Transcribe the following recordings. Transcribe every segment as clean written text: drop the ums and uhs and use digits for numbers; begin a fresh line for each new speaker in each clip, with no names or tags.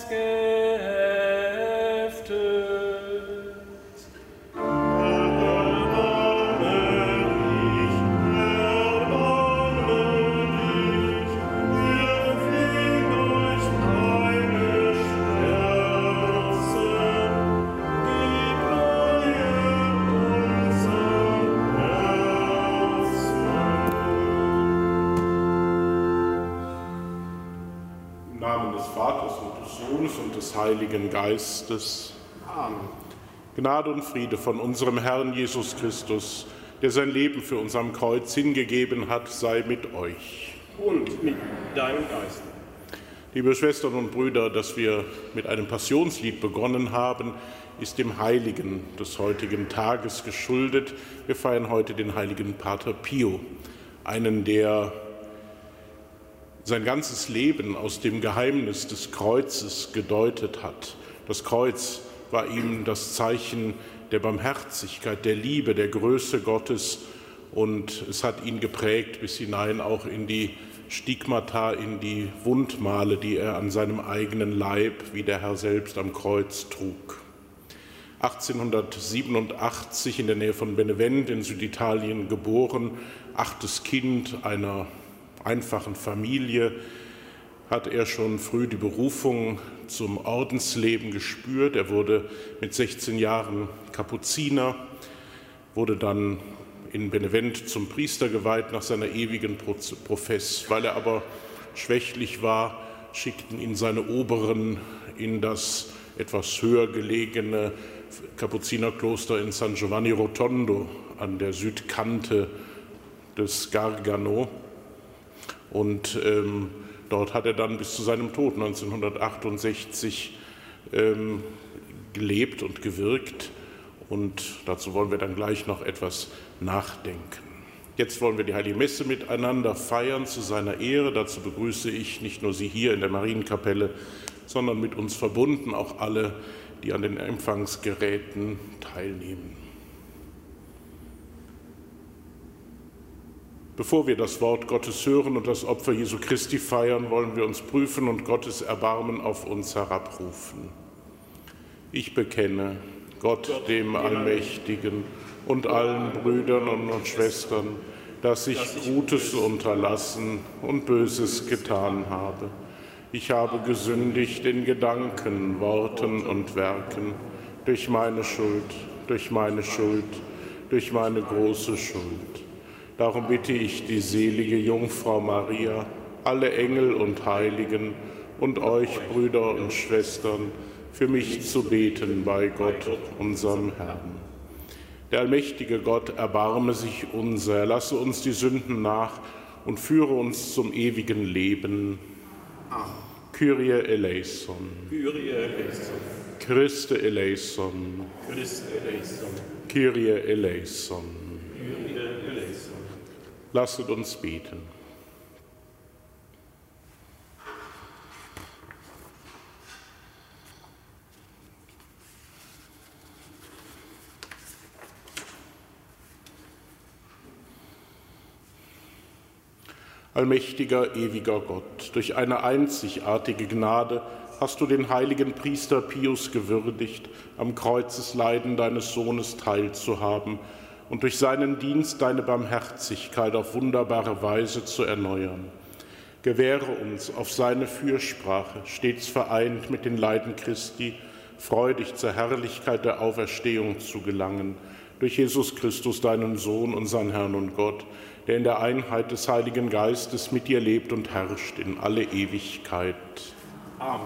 Heiligen Geistes. Amen. Gnade und Friede von unserem Herrn Jesus Christus, der sein Leben für uns am Kreuz hingegeben hat, sei mit euch.
Und mit deinem Geist.
Liebe Schwestern und Brüder, dass wir mit einem Passionslied begonnen haben, ist dem Heiligen des heutigen Tages geschuldet. Wir feiern heute den heiligen Pater Pio, einen, der sein ganzes Leben aus dem Geheimnis des Kreuzes gedeutet hat. Das Kreuz war ihm das Zeichen der Barmherzigkeit, der Liebe, der Größe Gottes, und es hat ihn geprägt bis hinein auch in die Stigmata, in die Wundmale, die er an seinem eigenen Leib, wie der Herr selbst, am Kreuz trug. 1887 in der Nähe von Benevent in Süditalien geboren, 8. Kind einer einfachen Familie, hat er schon früh die Berufung zum Ordensleben gespürt. Er wurde mit 16 Jahren Kapuziner, wurde dann in Benevent zum Priester geweiht nach seiner ewigen Profess. Weil er aber schwächlich war, schickten ihn seine Oberen in das etwas höher gelegene Kapuzinerkloster in San Giovanni Rotondo an der Südkante des Gargano. Und dort hat er dann bis zu seinem Tod 1968 gelebt und gewirkt. Und dazu wollen wir dann gleich noch etwas nachdenken. Jetzt wollen wir die Heilige Messe miteinander feiern zu seiner Ehre. Dazu begrüße ich nicht nur Sie hier in der Marienkapelle, sondern mit uns verbunden auch alle, die an den Empfangsgeräten teilnehmen. Bevor wir das Wort Gottes hören und das Opfer Jesu Christi feiern, wollen wir uns prüfen und Gottes Erbarmen auf uns herabrufen. Ich bekenne Gott, dem Allmächtigen, und allen Brüdern und Schwestern, dass ich Gutes unterlassen und Böses getan habe. Ich habe gesündigt in Gedanken, Worten und Werken, durch meine Schuld, durch meine große Schuld. Darum bitte ich die selige Jungfrau Maria, alle Engel und Heiligen und euch, Brüder und Schwestern, für mich zu beten bei Gott, unserem Herrn. Der allmächtige Gott erbarme sich unser, lasse uns die Sünden nach und führe uns zum ewigen Leben. Amen. Kyrie eleison. Kyrie eleison. Christe eleison. Christe eleison. Kyrie eleison. Kyrie eleison. Lasset uns beten. Allmächtiger, ewiger Gott, durch eine einzigartige Gnade hast du den heiligen Priester Pius gewürdigt, am Kreuzesleiden deines Sohnes teilzuhaben und durch seinen Dienst deine Barmherzigkeit auf wunderbare Weise zu erneuern. Gewähre uns auf seine Fürsprache, stets vereint mit den Leiden Christi, freudig zur Herrlichkeit der Auferstehung zu gelangen, durch Jesus Christus, deinen Sohn, unseren Herrn und Gott, der in der Einheit des Heiligen Geistes mit dir lebt und herrscht in alle Ewigkeit. Amen.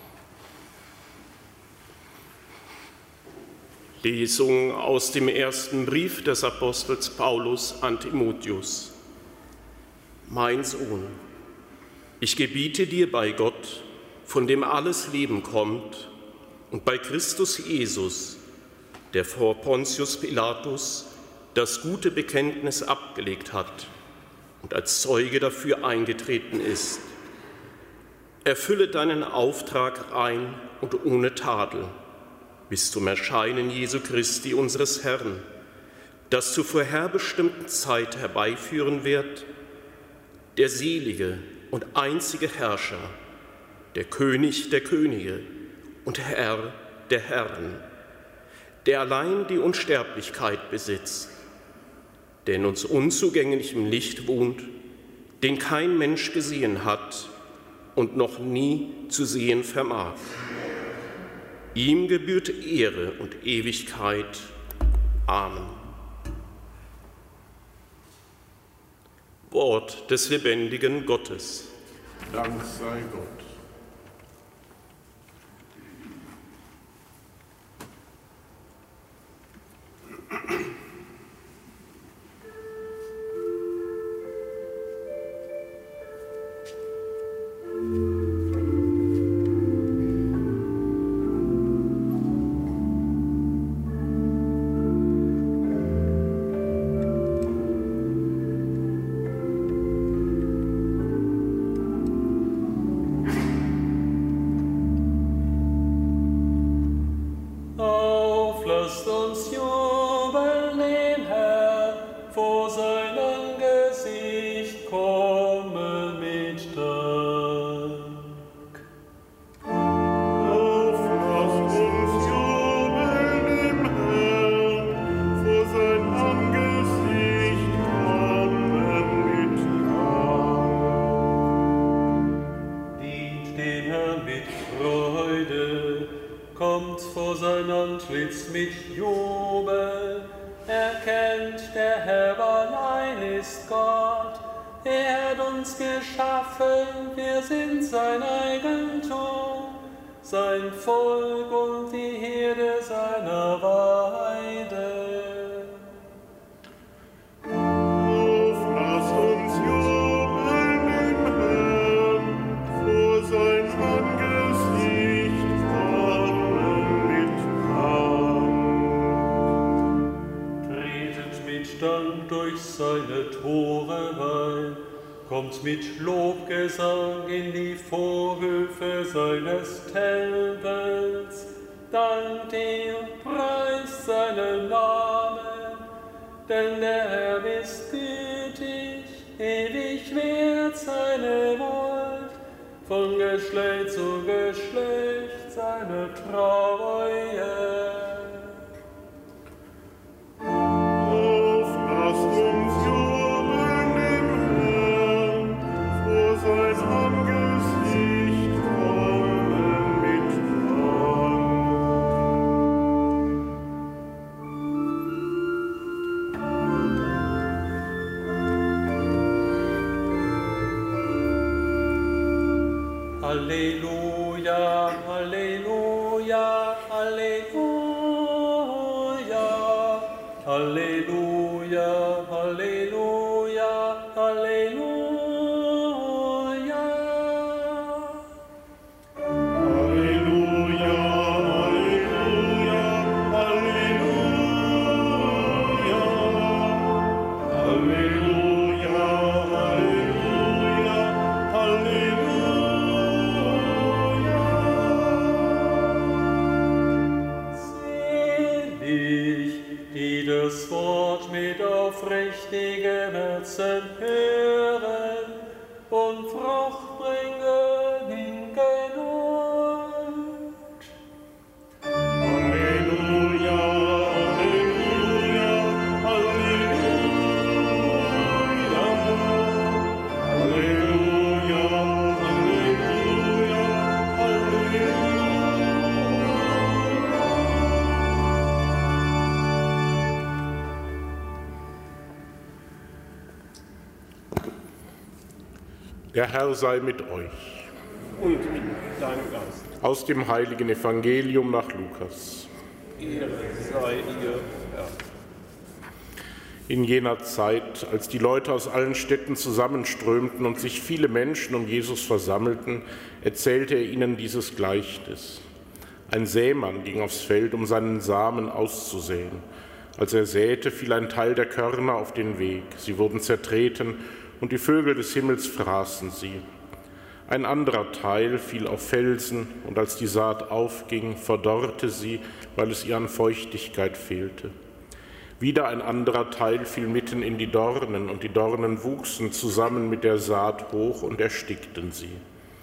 Lesung aus dem ersten Brief des Apostels Paulus an Timotheus. Mein Sohn, ich gebiete dir bei Gott, von dem alles Leben kommt, und bei Christus Jesus, der vor Pontius Pilatus das gute Bekenntnis abgelegt hat und als Zeuge dafür eingetreten ist. Erfülle deinen Auftrag rein und ohne Tadel bis zum Erscheinen Jesu Christi, unseres Herrn, das zur vorherbestimmten Zeit herbeiführen wird, der selige und einzige Herrscher, der König der Könige und Herr der Herren, der allein die Unsterblichkeit besitzt, der in uns unzugänglichem Licht wohnt, den kein Mensch gesehen hat und noch nie zu sehen vermag. Ihm gebührt Ehre und Ewigkeit. Amen. Wort des lebendigen Gottes.
Dank sei Gott.
Sein Volk und die Herde seiner Weide.
Auf, lass uns jubeln im Herrn, vor sein Angesicht kommen mit Dank.
Tretet mit Dank durch seine Tore ein, kommt mit Lobgesang in die Vorhöfe seines Tempels, dankt ihm, preist seinen Namen, denn der Herr ist gütig, ewig währt seine Huld, von Geschlecht zu Geschlecht seine Treue.
Auf, lasst uns jubeln im Herrn, vor sein Angesicht kommen mit
Dank. Halleluja, Halleluja, Halleluja, Halleluja, Halleluja, Halleluja.
Halleluja, Halleluja, Halleluja, Halleluja, Halleluja, Halleluja.
Selig, die das Wort mit aufrichtigem Herzen hören und Frucht bringen in Geduld.
Halleluja, Halleluja, Halleluja. Halleluja, Halleluja, Halleluja.
Der Herr sei mit euch.
Und mit deinem Geist.
Aus dem heiligen Evangelium nach Lukas.
Ehre sei dir, Herr.
In jener Zeit, als die Leute aus allen Städten zusammenströmten und sich viele Menschen um Jesus versammelten, erzählte er ihnen dieses Gleichnis. Ein Sämann ging aufs Feld, um seinen Samen auszusäen. Als er säte, fiel ein Teil der Körner auf den Weg. Sie wurden zertreten und die Vögel des Himmels fraßen sie. Ein anderer Teil fiel auf Felsen, und als die Saat aufging, verdorrte sie, weil es ihr an Feuchtigkeit fehlte. Wieder ein anderer Teil fiel mitten in die Dornen, und die Dornen wuchsen zusammen mit der Saat hoch und erstickten sie.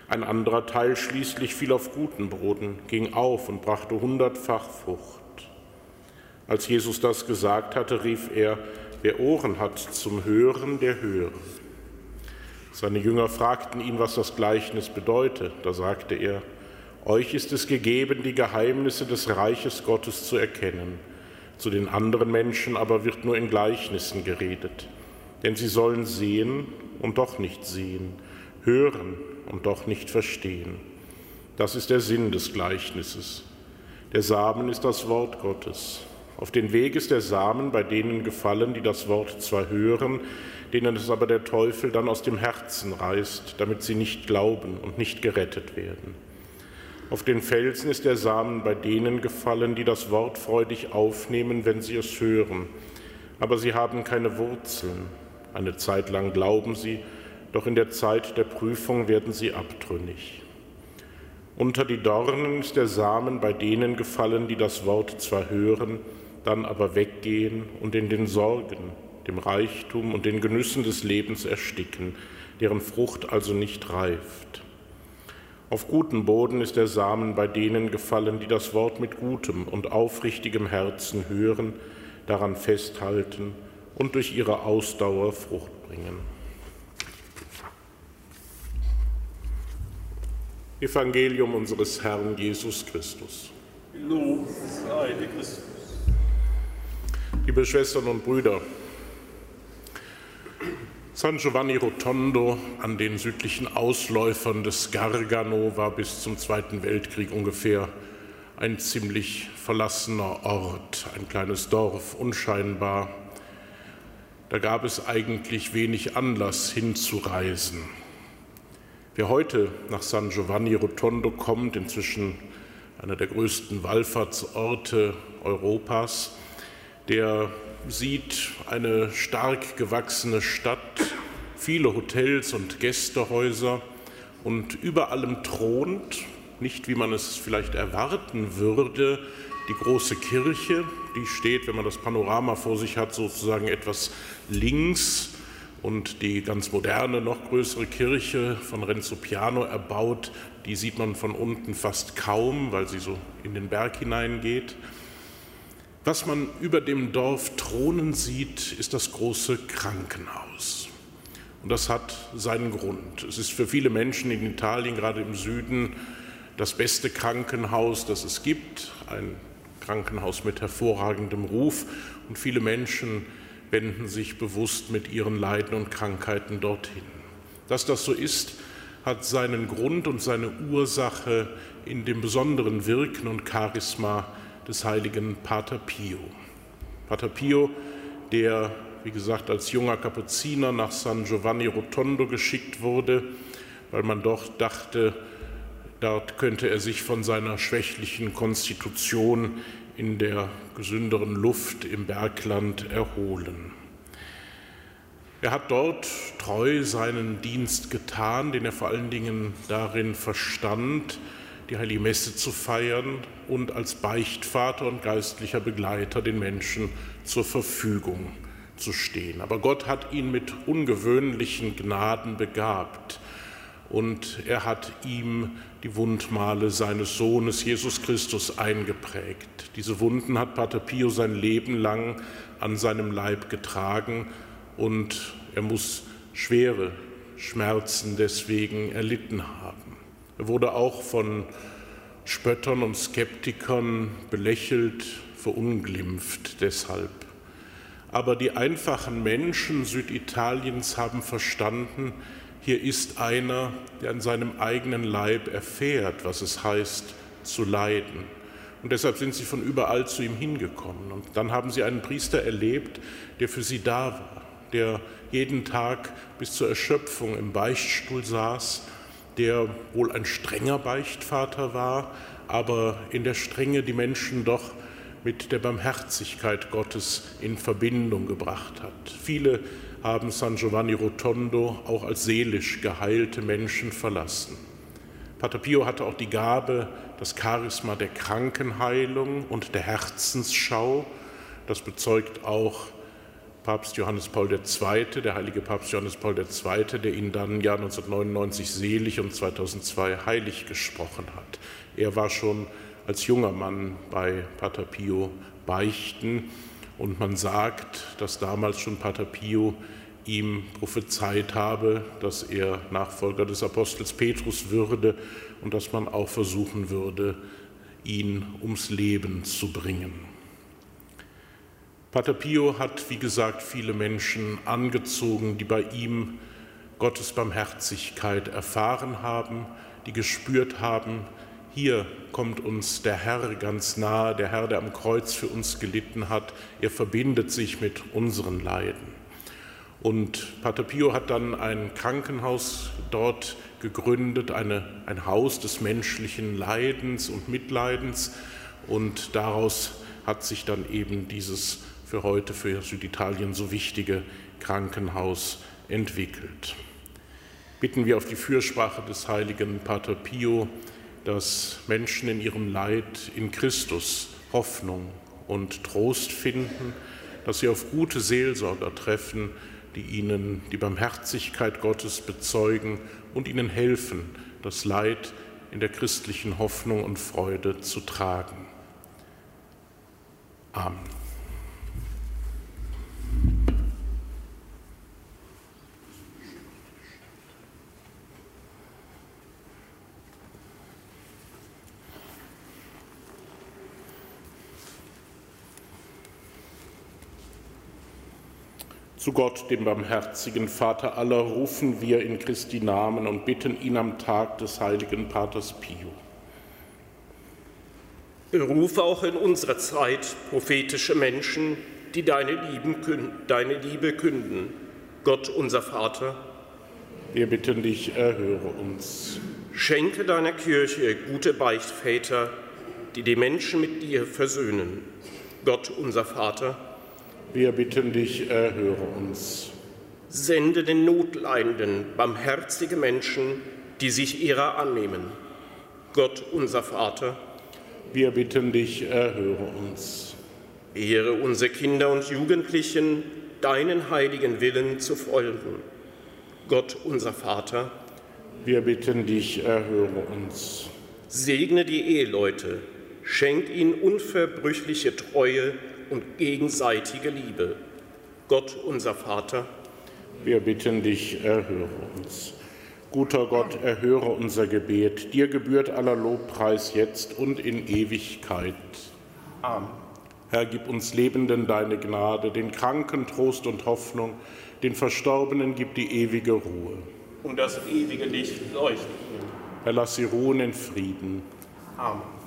Ein anderer Teil schließlich fiel auf guten Boden, ging auf und brachte 100-fach Frucht. Als Jesus das gesagt hatte, rief er: Wer Ohren hat zum Hören, der höre. Seine Jünger fragten ihn, was das Gleichnis bedeute. Da sagte er: Euch ist es gegeben, die Geheimnisse des Reiches Gottes zu erkennen. Zu den anderen Menschen aber wird nur in Gleichnissen geredet. Denn sie sollen sehen und doch nicht sehen, hören und doch nicht verstehen. Das ist der Sinn des Gleichnisses. Der Samen ist das Wort Gottes. Auf den Weg ist der Samen bei denen gefallen, die das Wort zwar hören, denen es aber der Teufel dann aus dem Herzen reißt, damit sie nicht glauben und nicht gerettet werden. Auf den Felsen ist der Samen bei denen gefallen, die das Wort freudig aufnehmen, wenn sie es hören. Aber sie haben keine Wurzeln. Eine Zeit lang glauben sie, doch in der Zeit der Prüfung werden sie abtrünnig. Unter die Dornen ist der Samen bei denen gefallen, die das Wort zwar hören, dann aber weggehen und in den Sorgen, dem Reichtum und den Genüssen des Lebens ersticken, deren Frucht also nicht reift. Auf guten Boden ist der Samen bei denen gefallen, die das Wort mit gutem und aufrichtigem Herzen hören, daran festhalten und durch ihre Ausdauer Frucht bringen. Evangelium unseres Herrn Jesus Christus.
Lob sei dir Christus.
Liebe Schwestern und Brüder, San Giovanni Rotondo an den südlichen Ausläufern des Gargano war bis zum Zweiten Weltkrieg ungefähr ein ziemlich verlassener Ort, ein kleines Dorf, unscheinbar. Da gab es eigentlich wenig Anlass hinzureisen. Wer heute nach San Giovanni Rotondo kommt, inzwischen einer der größten Wallfahrtsorte Europas, der sieht eine stark gewachsene Stadt, viele Hotels und Gästehäuser und über allem thront, nicht wie man es vielleicht erwarten würde, die große Kirche, die steht, wenn man das Panorama vor sich hat, sozusagen etwas links, und die ganz moderne, noch größere Kirche von Renzo Piano erbaut, die sieht man von unten fast kaum, weil sie so in den Berg hineingeht. Was man über dem Dorf thronen sieht, ist das große Krankenhaus. Und das hat seinen Grund. Es ist für viele Menschen in Italien, gerade im Süden, das beste Krankenhaus, das es gibt. Ein Krankenhaus mit hervorragendem Ruf. Und viele Menschen wenden sich bewusst mit ihren Leiden und Krankheiten dorthin. Dass das so ist, hat seinen Grund und seine Ursache in dem besonderen Wirken und Charisma des heiligen Pater Pio. Pater Pio, der, wie gesagt, als junger Kapuziner nach San Giovanni Rotondo geschickt wurde, weil man doch dachte, dort könnte er sich von seiner schwächlichen Konstitution in der gesünderen Luft im Bergland erholen. Er hat dort treu seinen Dienst getan, den er vor allen Dingen darin verstand, die Heilige Messe zu feiern und als Beichtvater und geistlicher Begleiter den Menschen zur Verfügung zu stehen. Aber Gott hat ihn mit ungewöhnlichen Gnaden begabt und er hat ihm die Wundmale seines Sohnes Jesus Christus eingeprägt. Diese Wunden hat Pater Pio sein Leben lang an seinem Leib getragen und er muss schwere Schmerzen deswegen erlitten haben. Er wurde auch von Spöttern und Skeptikern belächelt, verunglimpft deshalb. Aber die einfachen Menschen Süditaliens haben verstanden, hier ist einer, der an seinem eigenen Leib erfährt, was es heißt, zu leiden. Und deshalb sind sie von überall zu ihm hingekommen. Und dann haben sie einen Priester erlebt, der für sie da war, der jeden Tag bis zur Erschöpfung im Beichtstuhl saß, der wohl ein strenger Beichtvater war, aber in der Strenge die Menschen doch mit der Barmherzigkeit Gottes in Verbindung gebracht hat. Viele haben San Giovanni Rotondo auch als seelisch geheilte Menschen verlassen. Pater Pio hatte auch die Gabe, das Charisma der Krankenheilung und der Herzensschau. Das bezeugt auch Papst Johannes Paul II., der heilige Papst Johannes Paul II., der ihn dann im Jahr 1999 selig und 2002 heilig gesprochen hat. Er war schon als junger Mann bei Pater Pio beichten und man sagt, dass damals schon Pater Pio ihm prophezeit habe, dass er Nachfolger des Apostels Petrus würde und dass man auch versuchen würde, ihn ums Leben zu bringen. Pater Pio hat, wie gesagt, viele Menschen angezogen, die bei ihm Gottes Barmherzigkeit erfahren haben, die gespürt haben, hier kommt uns der Herr ganz nahe, der Herr, der am Kreuz für uns gelitten hat, er verbindet sich mit unseren Leiden. Und Pater Pio hat dann ein Krankenhaus dort gegründet, ein Haus des menschlichen Leidens und Mitleidens. Und daraus hat sich dann eben dieses für heute, für Süditalien so wichtige Krankenhaus entwickelt. Bitten wir auf die Fürsprache des heiligen Pater Pio, dass Menschen in ihrem Leid in Christus Hoffnung und Trost finden, dass sie auf gute Seelsorger treffen, die ihnen die Barmherzigkeit Gottes bezeugen und ihnen helfen, das Leid in der christlichen Hoffnung und Freude zu tragen. Amen. Zu Gott, dem barmherzigen Vater aller, rufen wir in Christi Namen und bitten ihn am Tag des heiligen Paters Pio.
Berufe auch in unserer Zeit prophetische Menschen, die deine Liebe künden. Gott, unser Vater,
Wir bitten dich, erhöre uns.
Schenke deiner Kirche gute Beichtväter, die die Menschen mit dir versöhnen. Gott, unser Vater,
Wir bitten dich, erhöre uns.
Sende den Notleidenden barmherzige Menschen, die sich ihrer annehmen. Gott, unser Vater,
Wir bitten dich, erhöre uns.
Ehre unsere Kinder und Jugendlichen, deinen heiligen Willen zu folgen. Gott, unser Vater,
Wir bitten dich, erhöre uns.
Segne die Eheleute, schenk ihnen unverbrüchliche Treue und gegenseitige Liebe. Gott, unser Vater,
Wir bitten dich, erhöre uns. Guter Gott, erhöre unser Gebet. Dir gebührt aller Lobpreis jetzt und in Ewigkeit.
Amen.
Herr, gib uns Lebenden deine Gnade, den Kranken Trost und Hoffnung, den Verstorbenen gib die ewige Ruhe.
Und das ewige Licht leuchtet.
Herr, lass sie ruhen in Frieden.
Amen.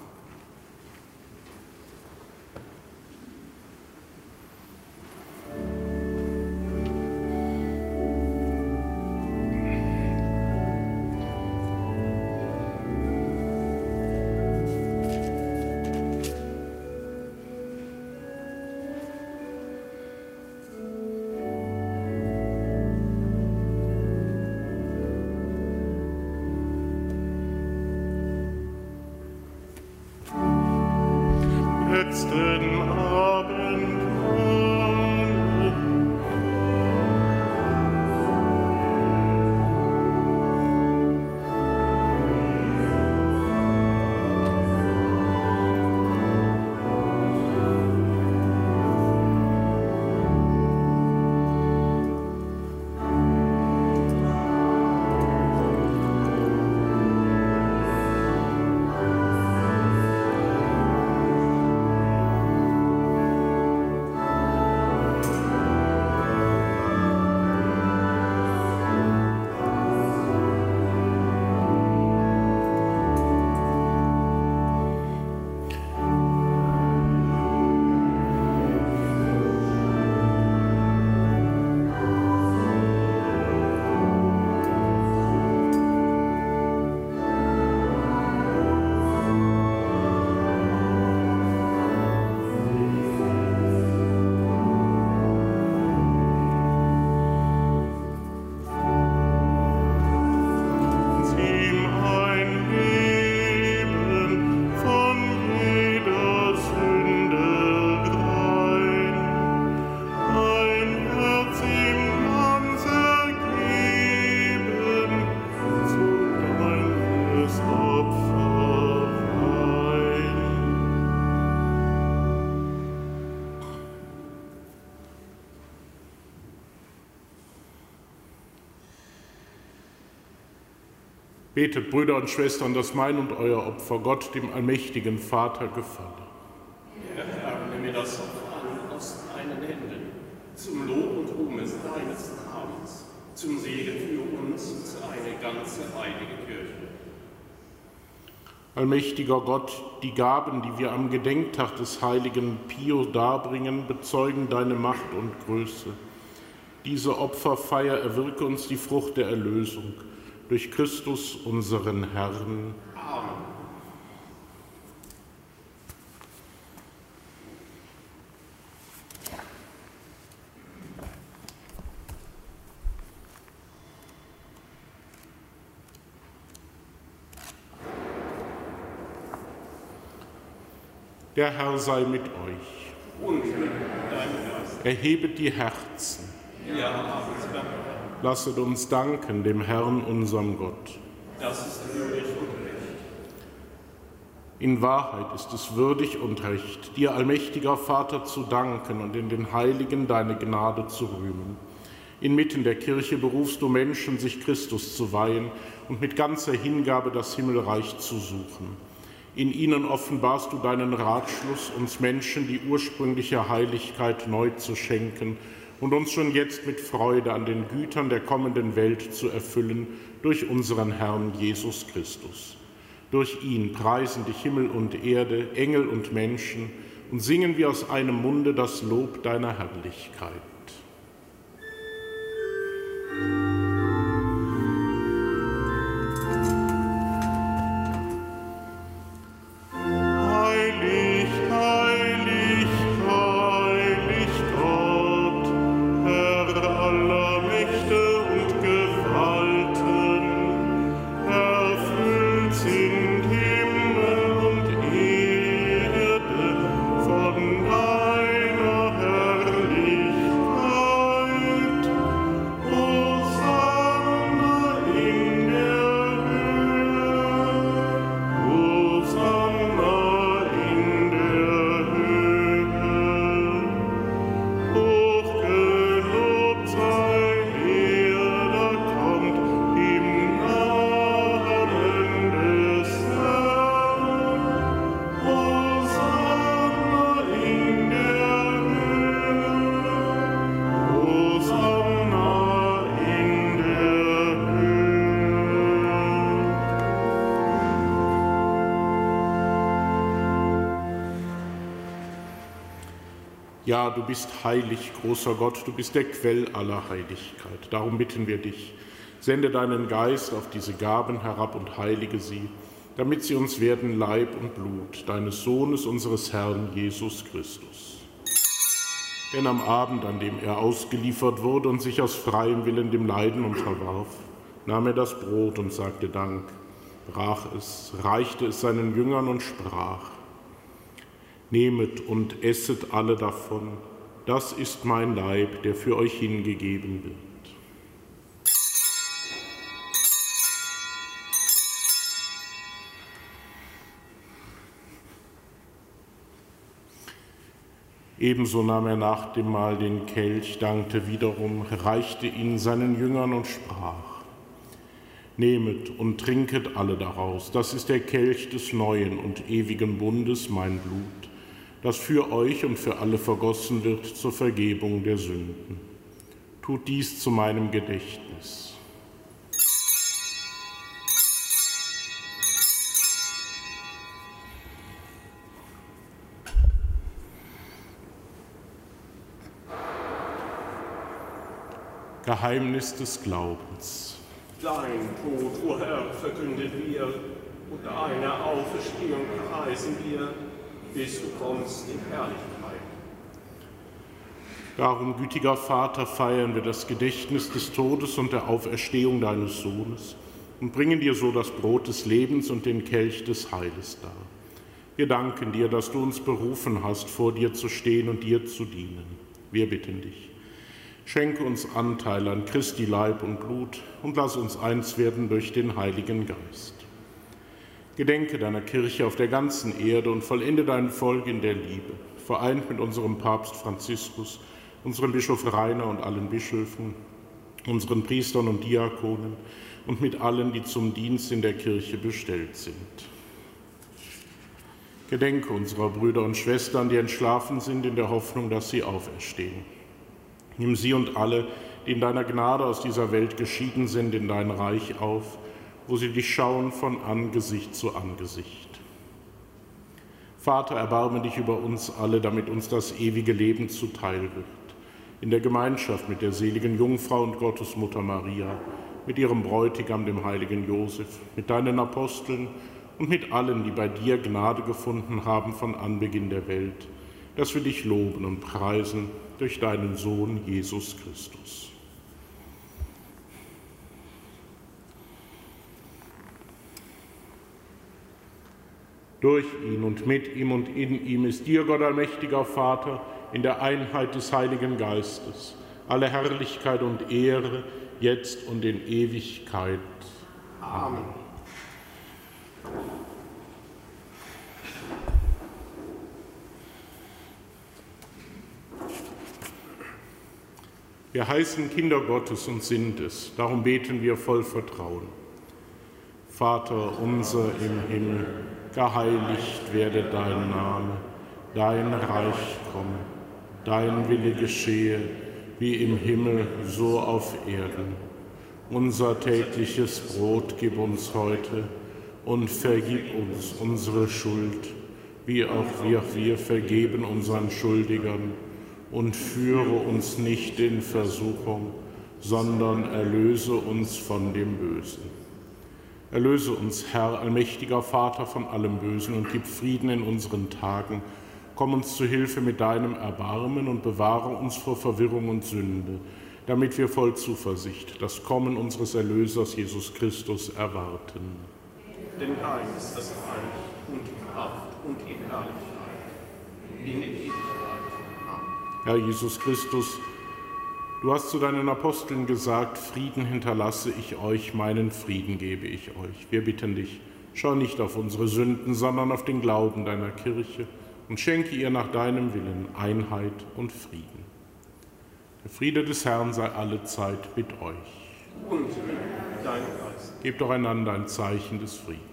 Letzten Abend Betet, Brüder und Schwestern, dass mein und euer Opfer Gott, dem allmächtigen Vater, gefalle.
Herr, nehme das Opfer an aus deinen Händen, zum Lob und Ruhm deines Namens, zum Segen für uns und für eine ganze heilige Kirche.
Allmächtiger Gott, die Gaben, die wir am Gedenktag des heiligen Pio darbringen, bezeugen deine Macht und Größe. Diese Opferfeier erwirke uns die Frucht der Erlösung. Durch Christus, unseren Herrn.
Amen.
Der Herr sei mit euch.
Und mit deinem Geist.
Erhebet die Herzen.
Ja,
Lasset uns danken dem Herrn, unserem Gott.
das ist würdig und recht.
In Wahrheit ist es würdig und recht, dir, allmächtiger Vater, zu danken und in den Heiligen deine Gnade zu rühmen. Inmitten der Kirche berufst du Menschen, sich Christus zu weihen und mit ganzer Hingabe das Himmelreich zu suchen. In ihnen offenbarst du deinen Ratschluss, uns Menschen die ursprüngliche Heiligkeit neu zu schenken und uns schon jetzt mit Freude an den Gütern der kommenden Welt zu erfüllen durch unseren Herrn Jesus Christus. Durch ihn preisen dich Himmel und Erde, Engel und Menschen und singen wir aus einem Munde das Lob deiner Herrlichkeit. Ja, du bist heilig, großer Gott, du bist der Quell aller Heiligkeit. Darum bitten wir dich, sende deinen Geist auf diese Gaben herab und heilige sie, damit sie uns werden Leib und Blut deines Sohnes, unseres Herrn Jesus Christus. Denn am Abend, an dem er ausgeliefert wurde und sich aus freiem Willen dem Leiden unterwarf, nahm er das Brot und sagte Dank, brach es, reichte es seinen Jüngern und sprach: Nehmet und esset alle davon, das ist mein Leib, der für euch hingegeben wird. Ebenso nahm er nach dem Mahl den Kelch, dankte wiederum, reichte ihn seinen Jüngern und sprach: Nehmet und trinket alle daraus, das ist der Kelch des neuen und ewigen Bundes, mein Blut, das für euch und für alle vergossen wird zur Vergebung der Sünden. Tut dies zu meinem Gedächtnis. Geheimnis des Glaubens.
Dein Tod, o Herr, verkündet wir, und deine Auferstehung preisen wir, bis du kommst in Herrlichkeit.
Darum, gütiger Vater, feiern wir das Gedächtnis des Todes und der Auferstehung deines Sohnes und bringen dir so das Brot des Lebens und den Kelch des Heiles dar. Wir danken dir, dass du uns berufen hast, vor dir zu stehen und dir zu dienen. Wir bitten dich. Schenke uns Anteil an Christi Leib und Blut und lass uns eins werden durch den Heiligen Geist. Gedenke deiner Kirche auf der ganzen Erde und vollende dein Volk in der Liebe, vereint mit unserem Papst Franziskus, unserem Bischof Rainer und allen Bischöfen, unseren Priestern und Diakonen und mit allen, die zum Dienst in der Kirche bestellt sind. Gedenke unserer Brüder und Schwestern, die entschlafen sind, in der Hoffnung, dass sie auferstehen. Nimm sie und alle, die in deiner Gnade aus dieser Welt geschieden sind, in dein Reich auf, wo sie dich schauen von Angesicht zu Angesicht. Vater, erbarme dich über uns alle, damit uns das ewige Leben zuteil wird. In der Gemeinschaft mit der seligen Jungfrau und Gottesmutter Maria, mit ihrem Bräutigam, dem heiligen Josef, mit deinen Aposteln und mit allen, die bei dir Gnade gefunden haben von Anbeginn der Welt, dass wir dich loben und preisen durch deinen Sohn Jesus Christus. Durch ihn und mit ihm und in ihm ist dir, Gott allmächtiger Vater, in der Einheit des Heiligen Geistes, alle Herrlichkeit und Ehre, jetzt und in Ewigkeit. Amen. Wir heißen Kinder Gottes und sind es, darum beten wir voll Vertrauen. Vater unser im Himmel, geheiligt werde dein Name, dein Reich komme, dein Wille geschehe, wie im Himmel, so auf Erden. Unser tägliches Brot gib uns heute und vergib uns unsere Schuld, wie auch wir vergeben unseren Schuldigern. Und führe uns nicht in Versuchung, sondern erlöse uns von dem Bösen. Erlöse uns, Herr, allmächtiger Vater, von allem Bösen und gib Frieden in unseren Tagen. Komm uns zu Hilfe mit deinem Erbarmen und bewahre uns vor Verwirrung und Sünde, damit wir voll Zuversicht das Kommen unseres Erlösers Jesus Christus erwarten.
Denn dein ist das Reich und die Kraft und die Herrlichkeit in Ewigkeit.
Herr Jesus Christus, du hast zu deinen Aposteln gesagt, Frieden hinterlasse ich euch, meinen Frieden gebe ich euch. Wir bitten dich, schau nicht auf unsere Sünden, sondern auf den Glauben deiner Kirche und schenke ihr nach deinem Willen Einheit und Frieden. Der Friede des Herrn sei allezeit mit euch.
Und mit deinem Geist.
Gebt doch einander ein Zeichen des Friedens.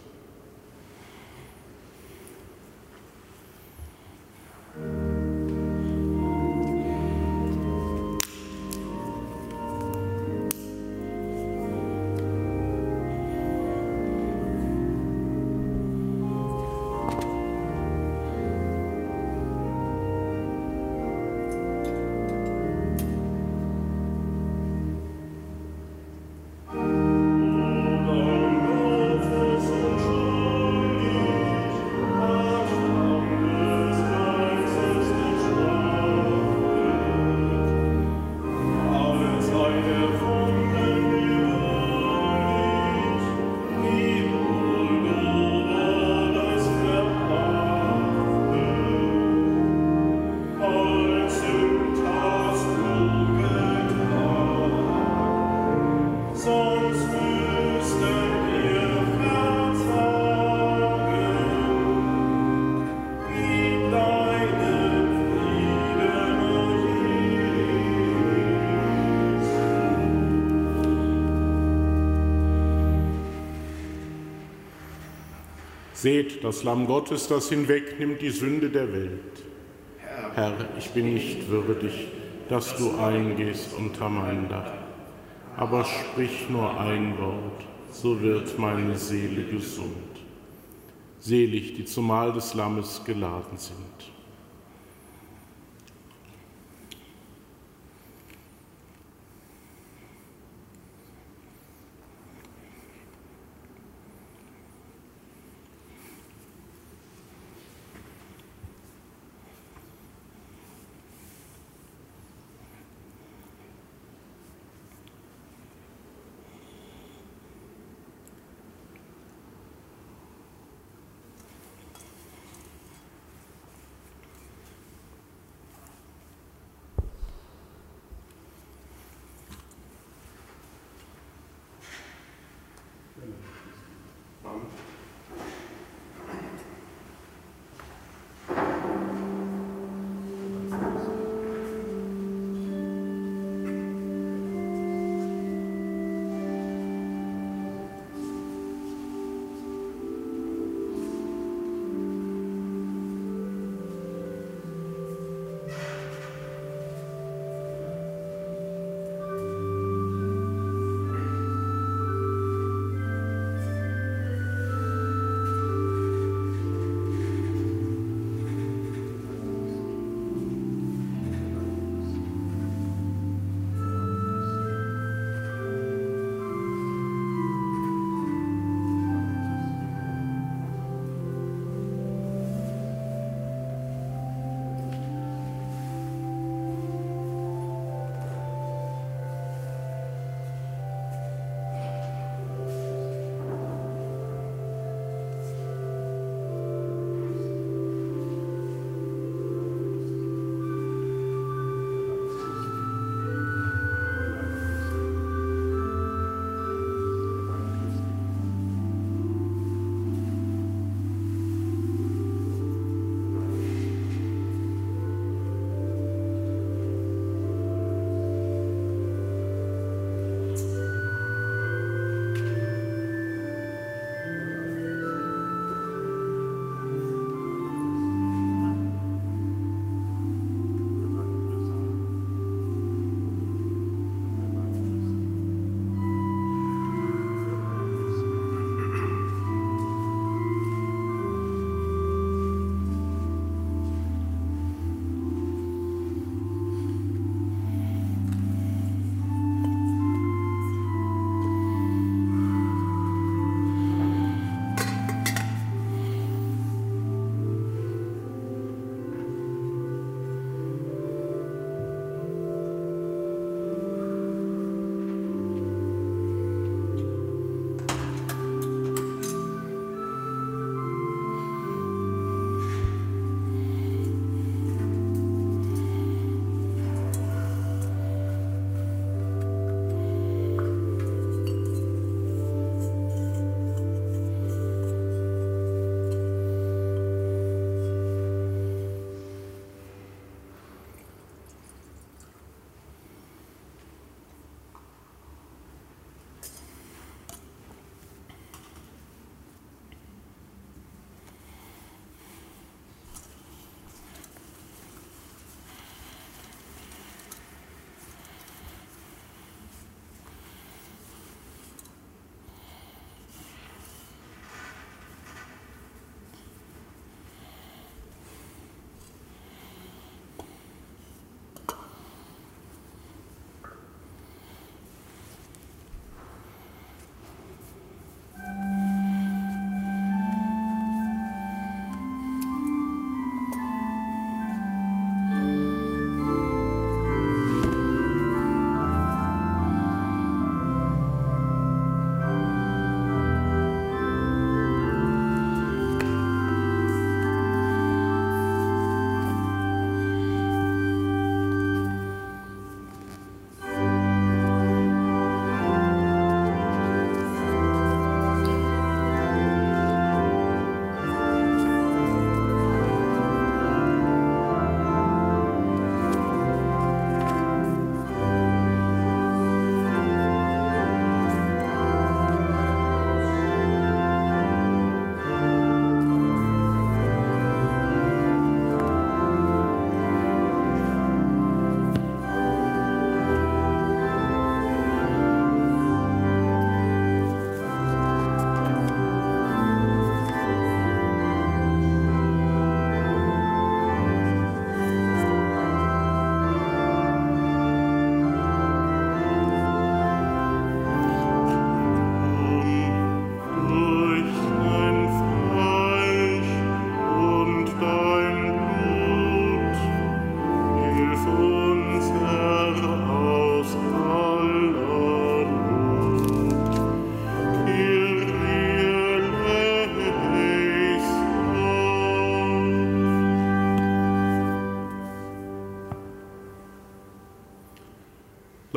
Seht, das Lamm Gottes, das hinwegnimmt die Sünde der Welt. Herr, ich bin nicht würdig, dass du eingehst unter mein Dach. Aber sprich nur ein Wort, so wird meine Seele gesund. Selig, die zum Mahl des Lammes geladen sind.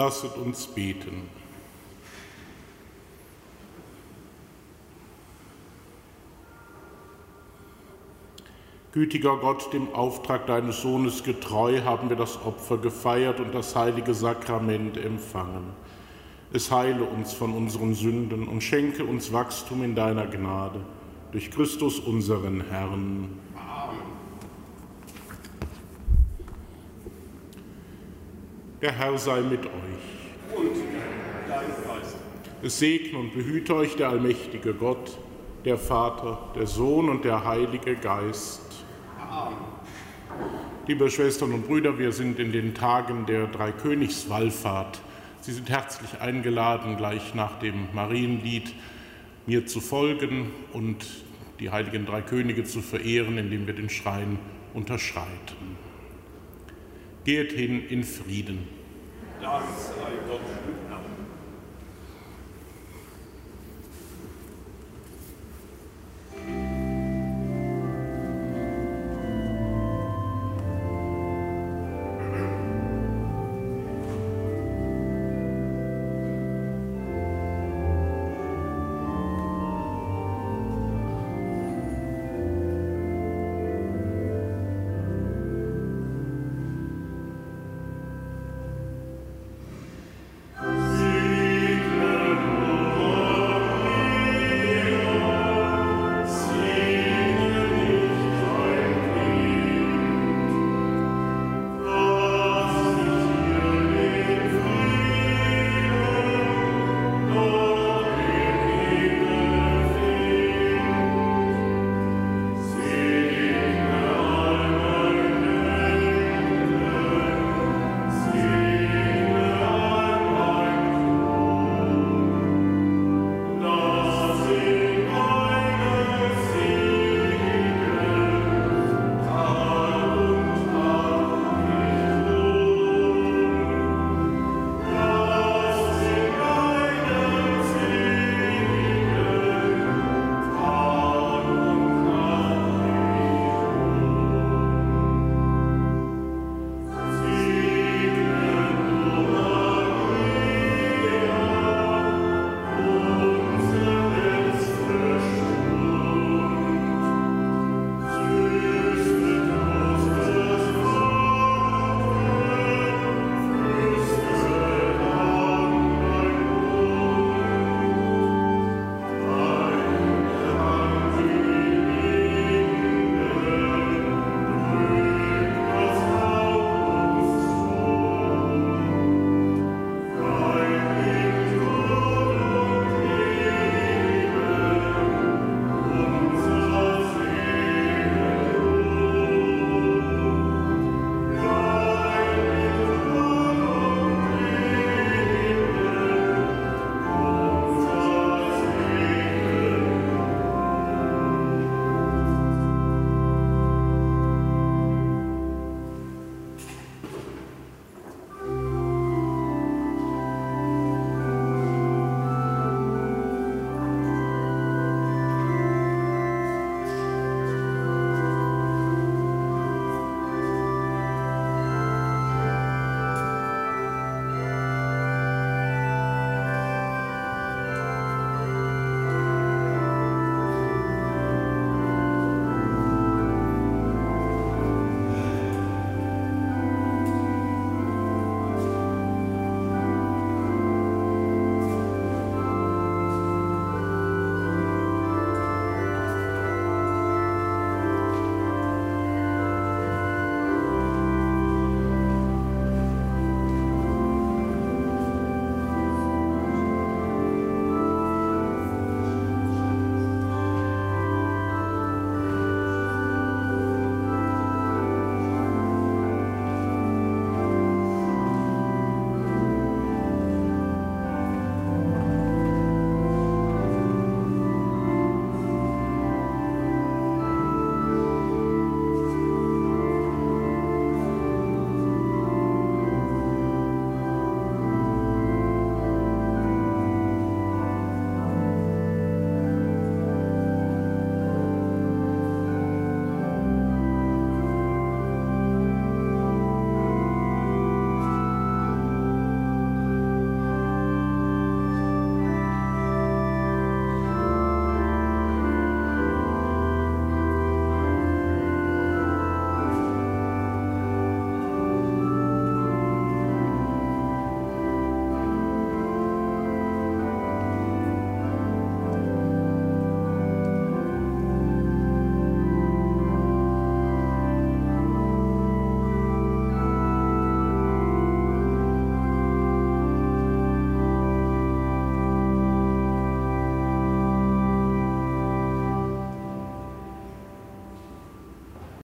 Lasset uns beten. Gütiger Gott, dem Auftrag deines Sohnes getreu haben wir das Opfer gefeiert und das heilige Sakrament empfangen. Es heile uns von unseren Sünden und schenke uns Wachstum in deiner Gnade. Durch Christus unseren Herrn. Amen. Der Herr sei mit euch.
Und dein Geist.
Es segne und behüte euch der allmächtige Gott, der Vater, der Sohn und der Heilige Geist.
Amen.
Liebe Schwestern und Brüder, wir sind in den Tagen der Dreikönigswallfahrt. Sie sind herzlich eingeladen, gleich nach dem Marienlied mir zu folgen und die heiligen drei Könige zu verehren, indem wir den Schrein unterschreiten. Geht hin in Frieden.
Dank sei